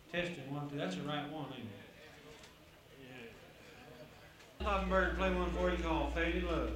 Testing 1, 2. That's the right one, ain't it? Yeah. Hoffenberg play one for you called Faded Love.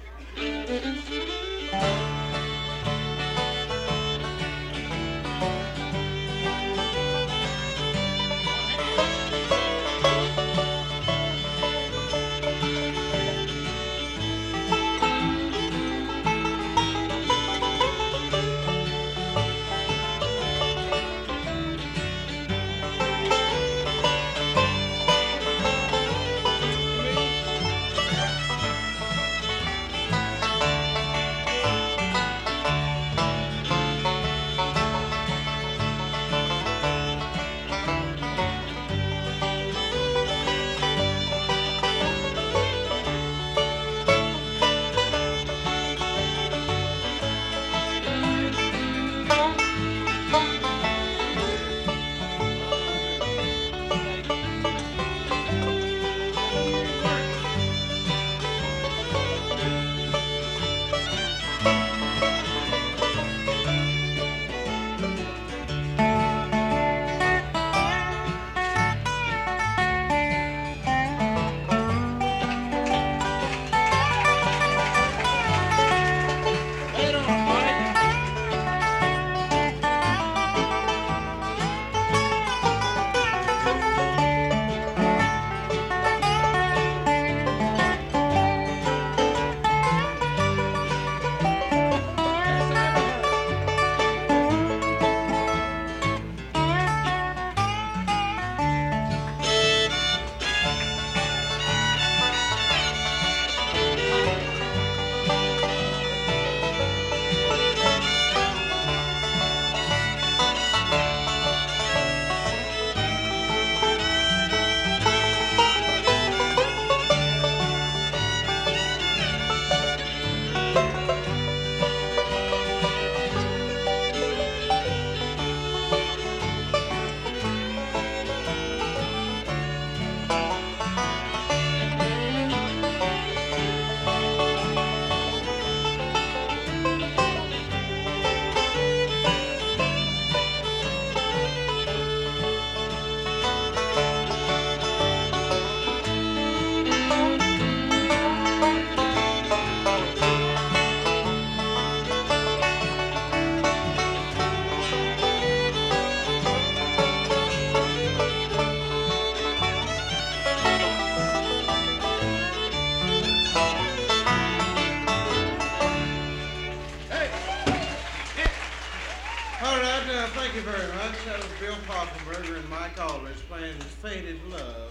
Thank you very much. That was Bill Poffenberger and Mike Aldridge playing Faded Love.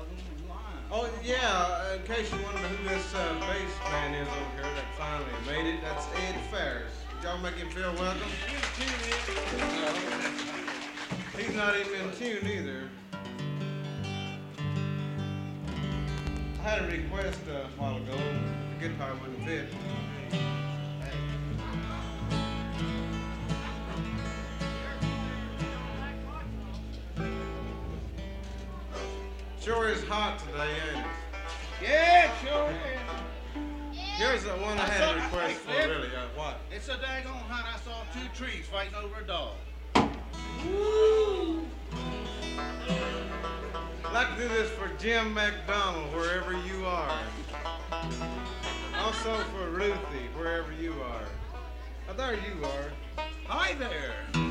Oh, yeah, in case you wonder who this bass man is over here that finally made it, that's Ed Ferris. Did y'all make him feel welcome? He's not even in tune either. I had a request a while ago. The guitar wouldn't fit. Sure is hot today, ain't it? Yeah, sure is. Here's the one I had a request for, really. What? It's so daggone hot, I saw two trees fighting over a dog. Woo! I'd like to do this for Jim McDonald, wherever you are. Also for Ruthie, wherever you are. Oh, there you are. Hi there.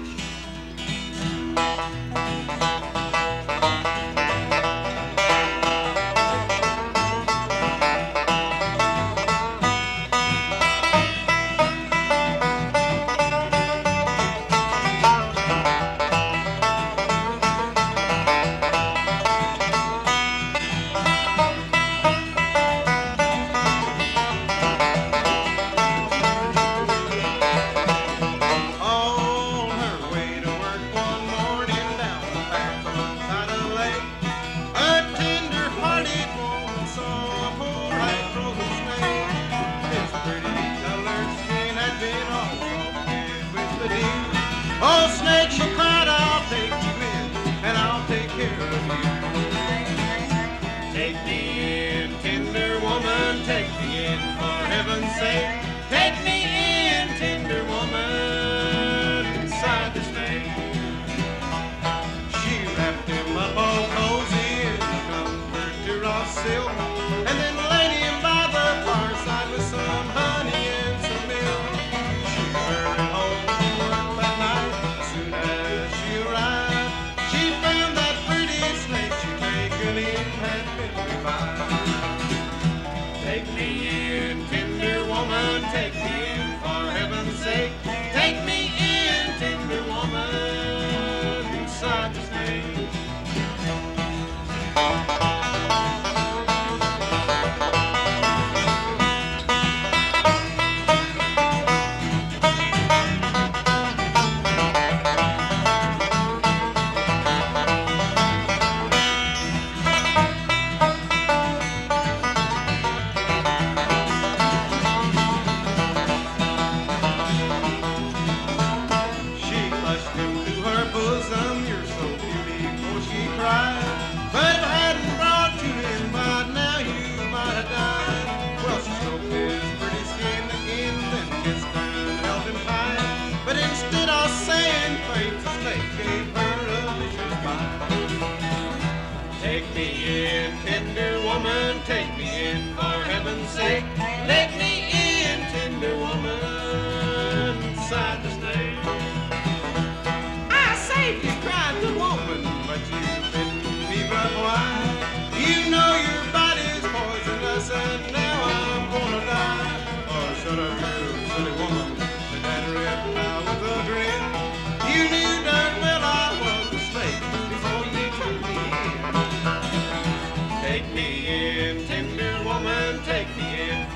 Take me in, tender woman, inside this maze. She wrapped him up all cozy in a comfort to raw silk, and then laid him by the fireside with some honey and some milk. She hurried home from work that night. As soon as she arrived, she found that pretty snake she'd taken in had been revived. Take me in, tender woman, take me in, for heaven's sake. Take me in, tender woman, inside the snake. Take me in, tender woman, take me in, for heaven's sake. Let me in, tender woman, inside the snake. I saved you, cried the woman, but you bitten me but why? You know your body's poisonous, and now I'm gonna die. Oh, shut up, you silly woman, said that reptile with a grin. You knew darn well I was a snake before you took me in. Take me in, tender woman, take me in.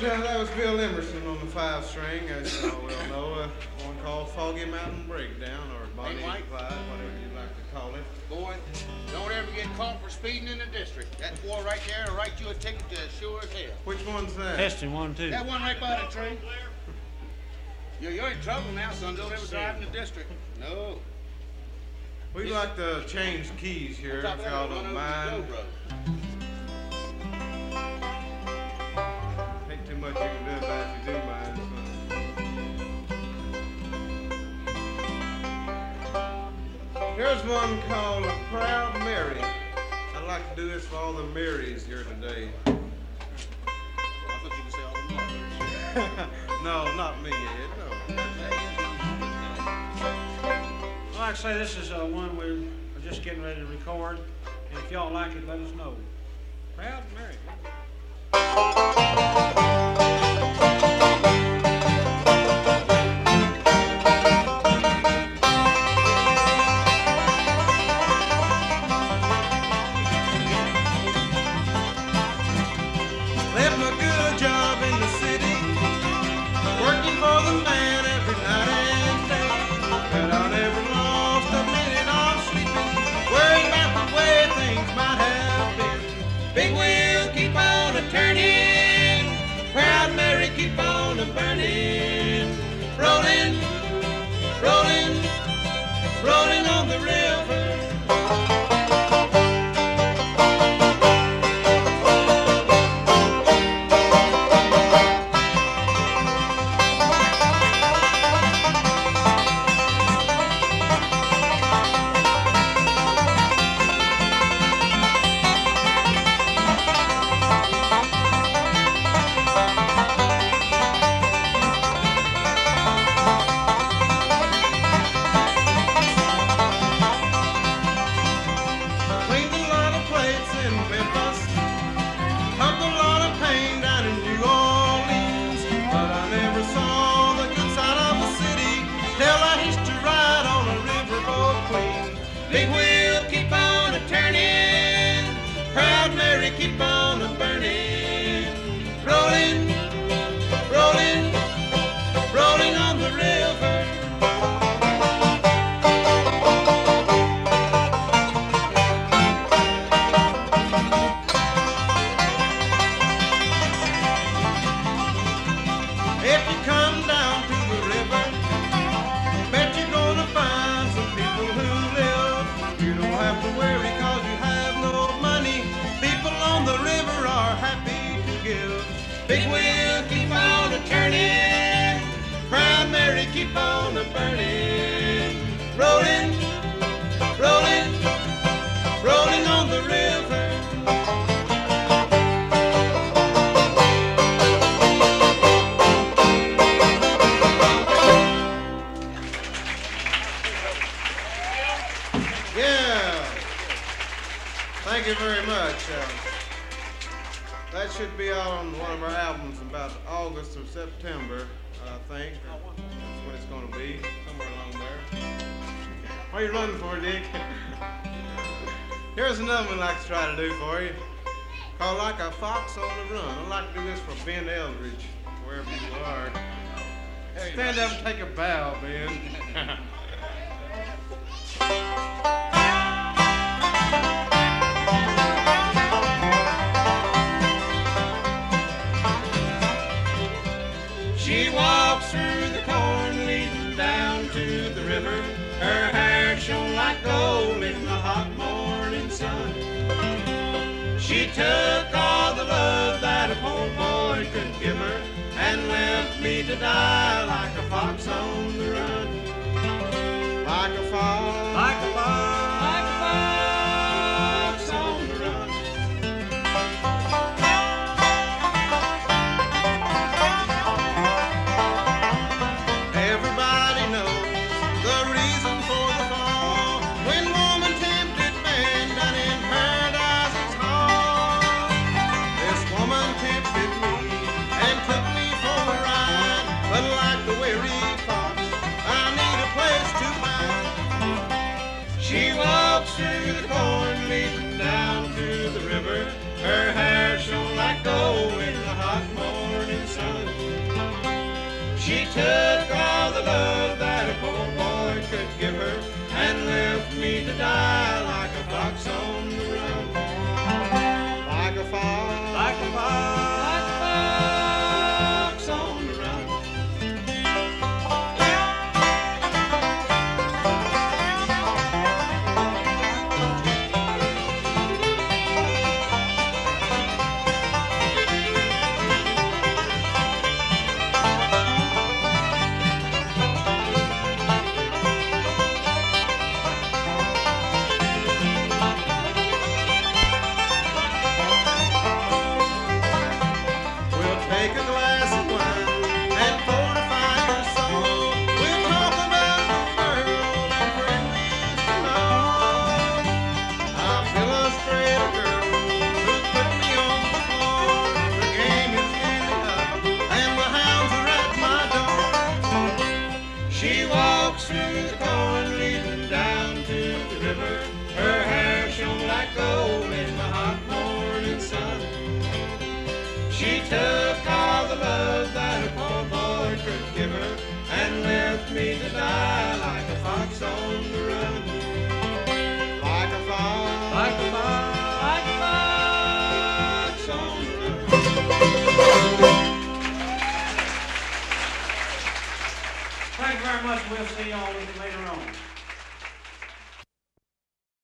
that was Bill Emerson on the 5-string, as you all well know. One called Foggy Mountain Breakdown, or Bonnie and Clyde, whatever you like to call it. Boy, don't ever get caught for speeding in the district. That boy right there will write you a ticket to sure as hell. Which one's that? Testing 1, 2. That one right by the tree. You're in trouble now, son. Don't ever drive in the district. No. We'd like to change keys here, if y'all don't mind. Ain't too much you can do about it if you do mind. So. Here's one called Proud Mary. I'd like to do this for all the Marys here today. I thought you could say all the mothers. No, not me, Ed. No. Well, like I say, this is one we're just getting ready to record. And if y'all like it, let us know. Proud Mary. Left my good job in the city, working for the man every night and day. But I never lost a minute of sleeping, worrying about the way things might have been. Big wheel keep on a turning, Proud Mary keep on a burning, rolling, rolling, rolling on the river. Cleaned a lot of plates in Memphis, pumped a lot of pain down in New Orleans, but I never saw the good side of the city till I hitched a ride on a riverboat queen. Big wheel keep on a turning, Proud Mary keep on a burning, rolling, rolling, rolling on the river. If you come down to the river, bet you're gonna find some people who live. You don't have to worry 'cause you have no money. People on the river are happy to give. Big wheel keep on a turning, Proud Mary keep on a burning, rolling, rolling, rolling on the river. Yeah. Thank you very much. That should be out on one of our albums about August or September, I think. That's what it's going to be, somewhere along there. What are you running for, Dick? Here's another one I'd like to try to do for you, called Like a Fox on the Run. I'd like to do this for Ben Eldridge, wherever you are. Stand up and take a bow, Ben. She walks through the corn leading down to the river. Her hair shone like gold in the hot morning sun. She took all the love that a poor boy could give her and left me to die like a fox on the run. Like a fox, like a fox, like a fox on the run. Everybody knows the reason for the fall. When woman tempted man down in Paradise's hall. This woman tempted me and took me for a ride, but like the weary fox, I need a place to hide. She me to die like a fox on the run. Like a fox, like a fox on the run. Take a glass of wine and fortify your soul. We'll talk about the girl and friend we used to know. I'll illustrate a girl who put me on the floor. The game is nearly up and the hounds are at my door. She walks through the corn leading down to the river. Her hair shone like gold in the hot morning sun. She took all the love that a poor boy could give her and left me to die like a fox on the run. Like a fox, like a fox, like a fox on the run. Thank you very much. We'll see y'all later on.